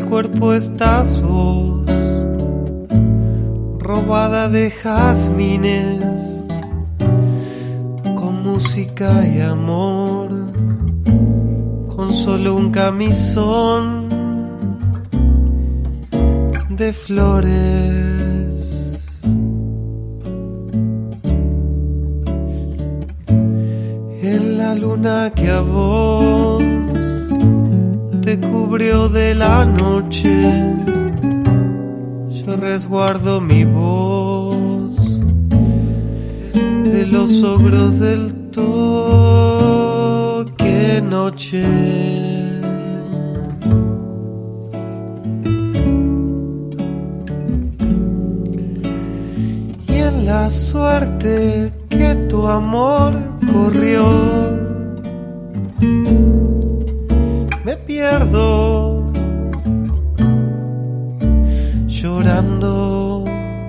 cuerpo estás vos, robada de jazmines, con música y amor, con solo un camisón de flores. En la luna que a vos te cubrió de la noche, yo resguardo mi voz de los ogros del toque noche. Y en la suerte que tu amor corrió, me pierdo llorando.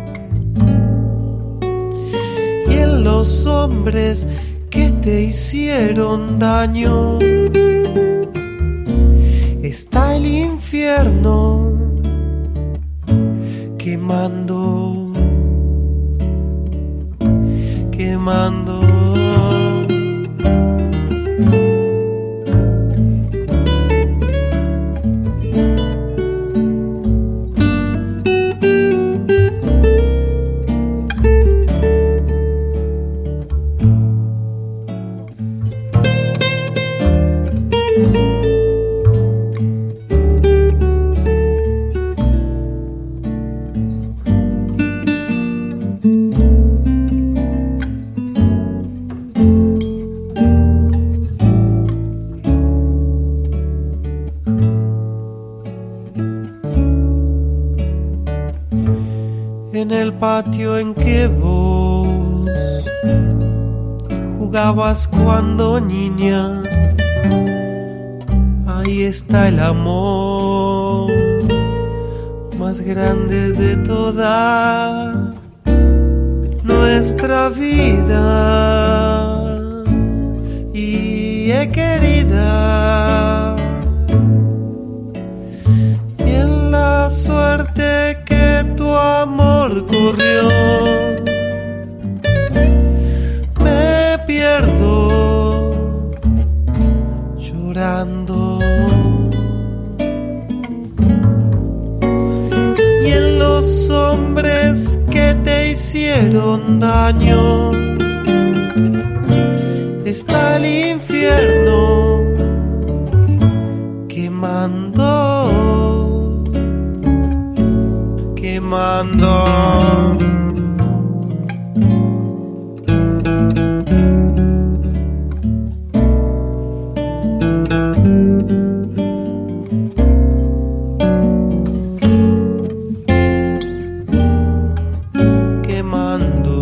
Y en los hombres que te hicieron daño está el infierno quemando, quemando. En el patio en que vos jugabas cuando niña, ahí está el amor más grande de toda nuestra vida. Y querida, y en la suerte que tu amor corrió, me pierdo llorando. Y en los hombres que te hicieron daño está el infierno quemando, quemando. Quemando.